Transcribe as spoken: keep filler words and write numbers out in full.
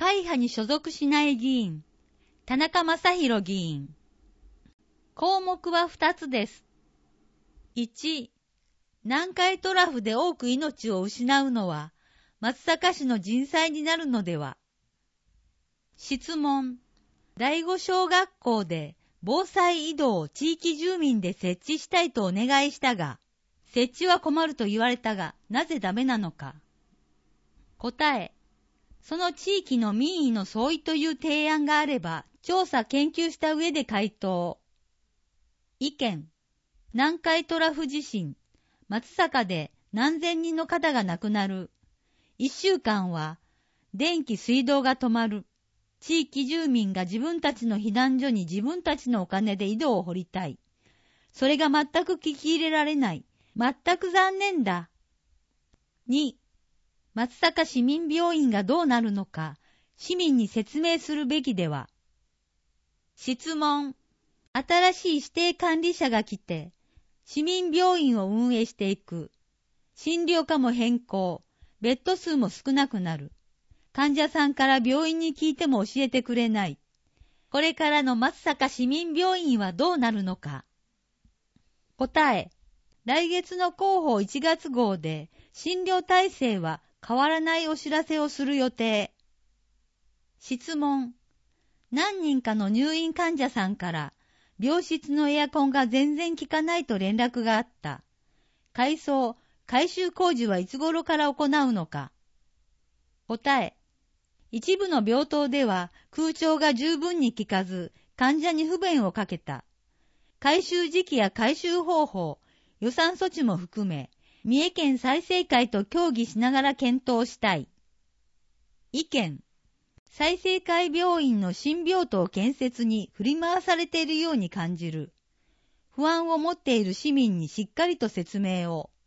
会派に所属しない議員、田中正宏議員。項目はふたつです。いち、南海トラフで多く命を失うのは松阪市の人災になるのでは。質問。第五小学校で防災移動を地域住民で設置したいとお願いしたが、設置は困ると言われたが、なぜダメなのか。答え。その地域の民意の相違という提案があれば、調査研究した上で回答。意見。南海トラフ地震、松阪で何千人の方が亡くなる。一週間は電気水道が止まる。地域住民が自分たちの避難所に自分たちのお金で井戸を掘りたい。それが全く聞き入れられない。全く残念だ。に、松阪市民病院がどうなるのか、市民に説明するべきでは。質問。新しい指定管理者が来て、市民病院を運営していく。診療科も変更。ベッド数も少なくなる。患者さんから病院に聞いても教えてくれない。これからの松阪市民病院はどうなるのか。答え。来月の広報いちがつ号で診療体制は変わらないお知らせをする予定。質問。何人かの入院患者さんから病室のエアコンが全然効かないと連絡があった。改装、改修工事はいつ頃から行うのか。答え。一部の病棟では空調が十分に効かず患者に不便をかけた。改修時期や改修方法、予算措置も含め、三重県済生会と協議しながら検討したい。意見。済生会病院の新病棟建設に振り回されているように感じる。不安を持っている市民にしっかりと説明を。